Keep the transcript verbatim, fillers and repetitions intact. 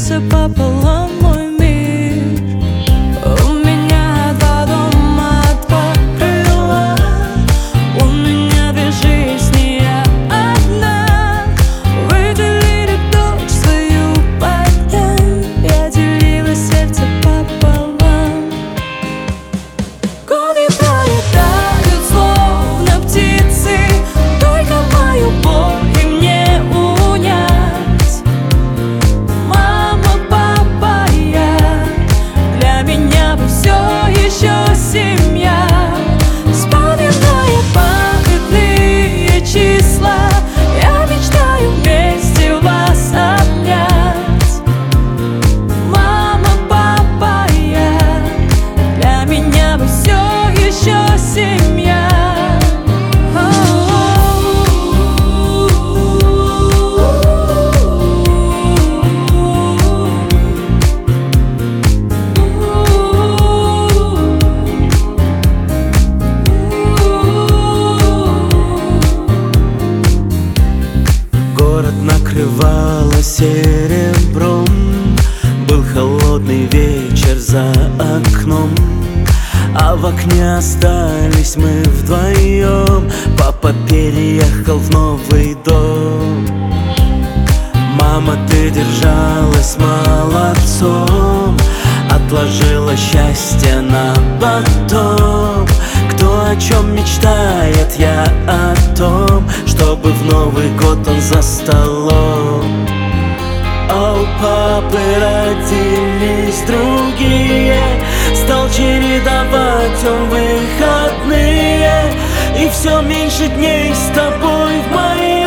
разделился пополам мой мир. У меня два дома, два крыла, у меня две жизни, я одна. Выделили дочь свою пойдем, я делила сердце пополам. Годы пролетают, словно птицы, только мою боль им не унять. Мама, папа, я, для меня вы все еще семья. Вспоминая памятные числа, я мечтаю вместе вас обнять. Мама, папа, я, для меня вы все еще семья. Город накрывало серебром, был холодный вечер за окном, а в окне остались мы вдвоем. Папа переехал в новый дом. Мама, ты держалась молодцом, отложила счастье на потом. Кто о чем мечтает, я о том, чтобы в Новый год он за столом. А у папы родились другие, стал чередовать он выходные, и все меньше дней с тобой в моем.